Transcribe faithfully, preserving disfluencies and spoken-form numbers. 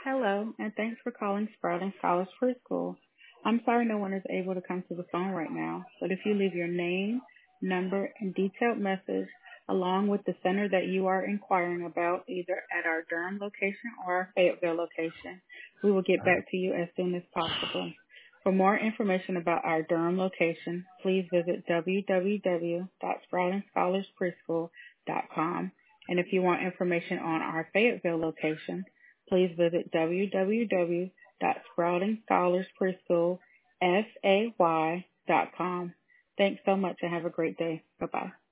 Hello, and thanks for calling Sprouting Scholars Preschool. I'm sorry no one is able to come to the phone right now, but if you leave your name, number, and detailed message along with the center that you are inquiring about, either at our Durham location or our Fayetteville location, we will get back to you as soon as possible. For more information about our Durham location, please visit w w w dot sprouting scholars preschool dot com. And if you want information on our Fayetteville location, please visit w w w dot sprouting scholars preschool f a y dot com. Thanks so much and have a great day. Bye-bye.